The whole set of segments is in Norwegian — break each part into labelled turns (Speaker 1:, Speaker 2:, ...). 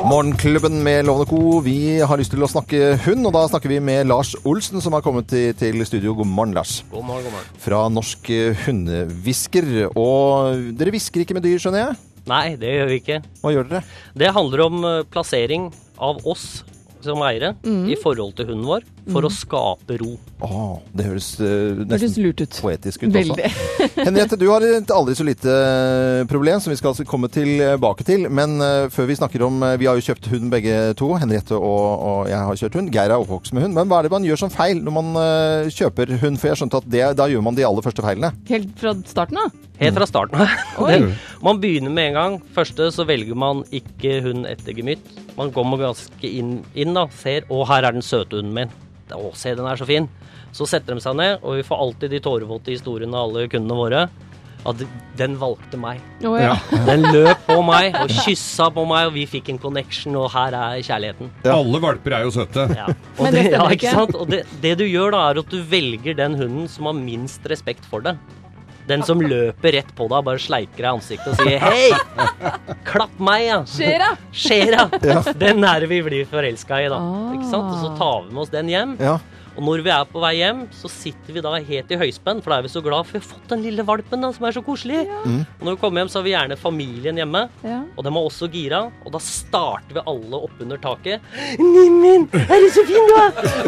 Speaker 1: Morgenklubben med Lovende Co. Vi har lyst til å snakke hund, og da snakker vi med Lars Olsen, som har kommet til studio. God morgen, Lars.
Speaker 2: God morgen, god morgen.
Speaker 1: Fra Norsk Hundehvisker. Og dere hvisker ikke med dyr, skjønner jeg?
Speaker 2: Nei, det gjør vi ikke.
Speaker 1: Hva gjør dere?
Speaker 2: Det handler om plassering av oss som eiere i forhold til hunden vår, for å skape ro.
Speaker 1: Det høres
Speaker 3: Det høres lurt ut.
Speaker 1: poetisk ut
Speaker 3: Veldig.
Speaker 1: også. Henriette, du har et aldri så lite problem som vi skal komme tilbake til, men før vi snakker om, vi har jo kjøpt hund begge to, Henriette og jeg har kjørt hund, Geir er oppvokst med hund, men hva er det man gjør som feil når man kjøper hund? For jeg skjønte at da gjør man de aller første feilene.
Speaker 3: Helt fra starten da?
Speaker 2: Helt fra starten av.
Speaker 3: Oi.
Speaker 2: Man begynner med en gang. Første så velger man ikke hund etter gemytt. Man kommer ganske inn da, ser, her er den søte hunden min. Se, den er så fin. Så setter de seg ned, og vi får alltid de tårevåte historiene av alle kundene våre. At den valgte meg.
Speaker 3: Ja.
Speaker 2: Den løp på meg, og kyssa på meg, og vi fikk en connection, og her er kjærligheten.
Speaker 4: Ja. Alle valper er jo søte.
Speaker 2: Ja. Og
Speaker 3: Men det stemmer
Speaker 2: ikke sant? Og det du gjør da, er at du velger den hunden som har minst respekt for deg. Den som løper rett på deg, bare sleiker deg i ansiktet og sier «Hei! Klapp meg, ja!» Skjera! Den er vi blir forelsket i da. Ikke sant? Og så tar vi med oss den hjem.
Speaker 1: Ja.
Speaker 2: Og når vi er på vei hjem, så sitter vi da helt i høyspenn, for da er vi så glad for vi har fått den lille valpen da, som er så koselig. Og når vi kommer hjem, så har vi gjerne familien hjemme, og de er også gira, og da starter vi alle opp under taket. «Nimmin, er du så fin du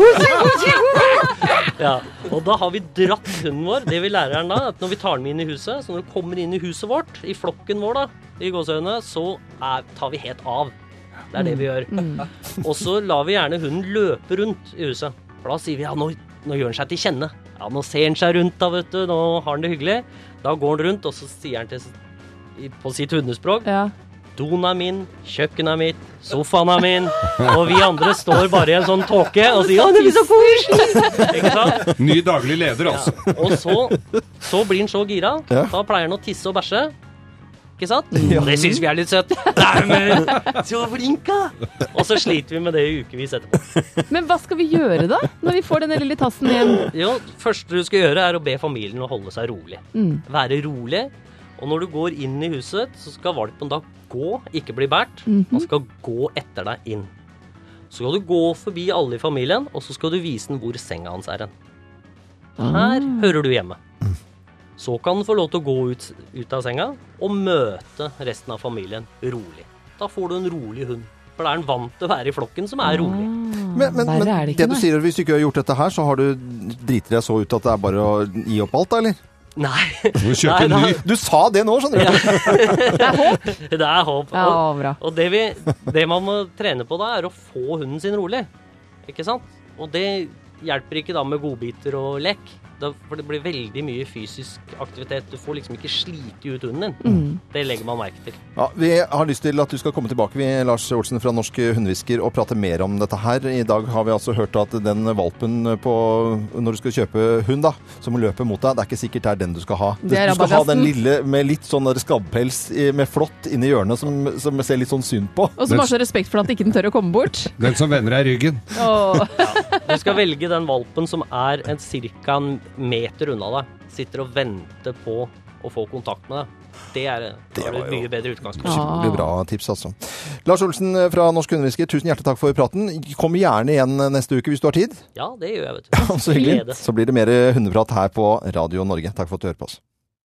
Speaker 2: er?» Ja, og da har vi dratt hunden vår. Det vi lærer den da, at når vi tar den inn i huset, så når du kommer inn i huset vårt, i flokken vår da, i gåsøyene, så tar vi helt av. Det er det vi gjør. Og så lar vi gjerne hunden løpe rundt i huset. For da sier vi, nå gjør han seg til kjenne. Ja, nå ser han seg rundt da, vet du. Nå har han det hyggelig. Da går han rundt, og så sier han på sitt hundespråk, doen er min, kjøkken er mitt, sofaen er min, og vi andre står bare i en sånn tåke og sier, det blir så koselig! Ikke sant?
Speaker 4: Ny daglig leder, altså.
Speaker 2: Ja. Og så blir han så gira. Da pleier han å tisse og bæsje. Ikke sant? Og det synes vi er litt søtt. Nei, så flink da! Og så sliter vi med det i ukevis etterpå.
Speaker 3: Men hva skal vi gjøre da, når vi får denne lille tassen hjem?
Speaker 2: Jo, det første du skal gjøre er å be familien å holde seg rolig. Være rolig. Og når du går inn i huset, så skal valpen da gå, ikke bli bært. Han skal gå etter deg inn. Så skal du gå forbi alle i familien, og så skal du vise den hvor senga hans er hen. Her hører du hjemme. Så kan den få lov til å gå ut av senga og møte resten av familien rolig. Da får du en rolig hund. For det er den vant til å være i flokken som er rolig.
Speaker 1: Men det du sier, hvis du ikke har gjort dette her, så har du driter deg så ut at det er bare å gi opp alt, da, eller?
Speaker 2: Nei.
Speaker 1: Du sa det nå, skjønner du.
Speaker 3: Det er håp.
Speaker 2: Det er håp.
Speaker 3: Ja, bra.
Speaker 2: Og det man må trene på da, er å få hunden sin rolig. Ikke sant? Og det hjelper ikke da med godbiter og lek. For det blir veldig mye fysisk aktivitet. Du får liksom ikke slite ut hunden din. Det legger man merke til. Ja, vi har lyst til at du skal komme tilbake, Lars Olsen fra Norsk Hundehvisker, og prate mer om dette her. I dag har vi altså hørt at den valpen når du skal kjøpe hund da, som løper mot deg, det er ikke sikkert det er den du skal ha. Du skal ha den lille med litt sånn skabbpels med flott inni hjørnet som ser litt sånn synd på.
Speaker 3: Og som har så respekt for at ikke den tør å komme bort.
Speaker 4: Den som vender deg i ryggen.
Speaker 2: Du skal velge den valpen som er cirka en meter unna deg, sitter og venter på å få kontakt med deg. Det er et mye bedre utgangspunkt.
Speaker 1: Det blir bra tips, altså. Lars Olsen fra Norsk Hundehvisker, tusen hjertelig takk for praten. Kom gjerne igjen neste uke hvis du har tid.
Speaker 2: Ja, det gjør jeg, vet du.
Speaker 1: Så hyggelig. Så blir det mer hundeprat her på Radio Norge. Takk for at du hører på oss.